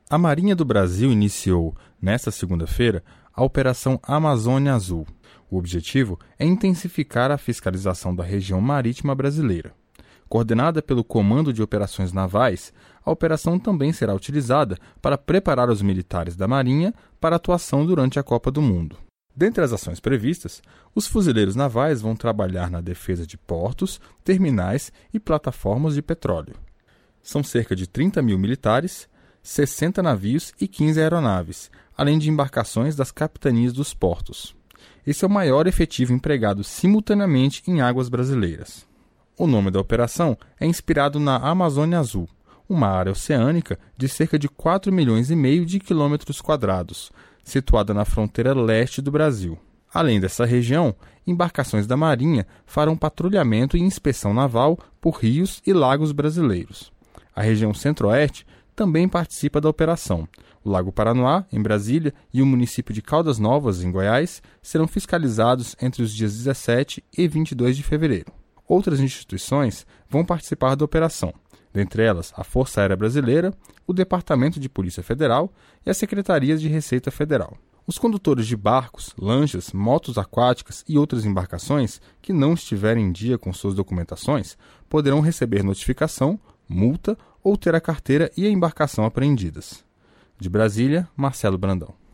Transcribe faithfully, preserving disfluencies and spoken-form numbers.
A Marinha do Brasil iniciou, nesta segunda-feira, a Operação Amazônia Azul. O objetivo é intensificar a fiscalização da região marítima brasileira. Coordenada pelo Comando de Operações Navais, a operação também será utilizada para preparar os militares da Marinha para atuação durante a Copa do Mundo. Dentre as ações previstas, os fuzileiros navais vão trabalhar na defesa de portos, terminais e plataformas de petróleo. São cerca de trinta mil militares, sessenta navios e quinze aeronaves, além de embarcações das capitanias dos portos. Esse é o maior efetivo empregado simultaneamente em águas brasileiras. O nome da operação é inspirado na Amazônia Azul, uma área oceânica de cerca de quatro milhões e meio de quilômetros quadrados, situada na fronteira leste do Brasil. Além dessa região, embarcações da Marinha farão patrulhamento e inspeção naval por rios e lagos brasileiros. A região centro-oeste também participa da operação. O Lago Paranoá, em Brasília, e o município de Caldas Novas, em Goiás, serão fiscalizados entre os dias dezessete e vinte e dois de fevereiro. Outras instituições vão participar da operação, dentre elas a Força Aérea Brasileira, o Departamento de Polícia Federal e as Secretarias de Receita Federal. Os condutores de barcos, lanchas, motos aquáticas e outras embarcações que não estiverem em dia com suas documentações poderão receber notificação, multa ou ter a carteira e a embarcação apreendidas. De Brasília, Marcelo Brandão.